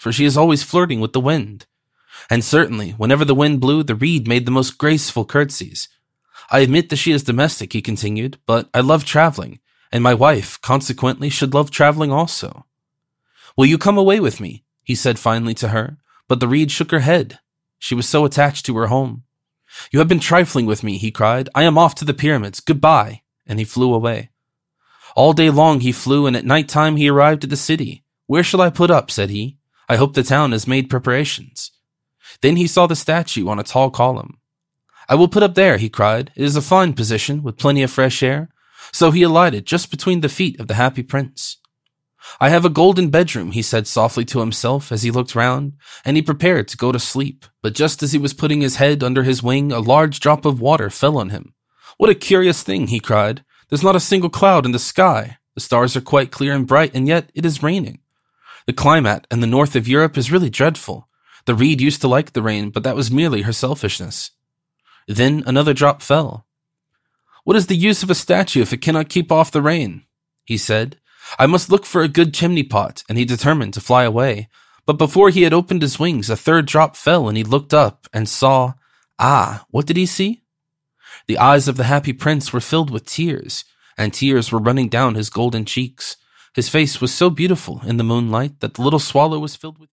for she is always flirting with the wind. And certainly, whenever the wind blew, the reed made the most graceful curtsies. I admit that she is domestic, he continued, but I love traveling, and my wife, consequently, should love traveling also. Will you come away with me? He said finally to her, but the reed shook her head. She was so attached to her home. You have been trifling with me, he cried. I am off to the pyramids. Goodbye. And he flew away. All day long he flew, and at night time he arrived at the city. Where shall I put up? Said he. I hope the town has made preparations. Then he saw the statue on a tall column. I will put up there, he cried. It is a fine position, with plenty of fresh air. So he alighted just between the feet of the happy prince. I have a golden bedroom, he said softly to himself as he looked round, and he prepared to go to sleep. But just as he was putting his head under his wing, a large drop of water fell on him. What a curious thing, he cried. There's not a single cloud in the sky. The stars are quite clear and bright, and yet it is raining. The climate in the north of Europe is really dreadful. The reed used to like the rain, but that was merely her selfishness. Then another drop fell. What is the use of a statue if it cannot keep off the rain? He said. I must look for a good chimney pot, and he determined to fly away. But before he had opened his wings, a third drop fell, and he looked up and saw, what did he see? The eyes of the happy prince were filled with tears, and tears were running down his golden cheeks. His face was so beautiful in the moonlight that the little swallow was filled with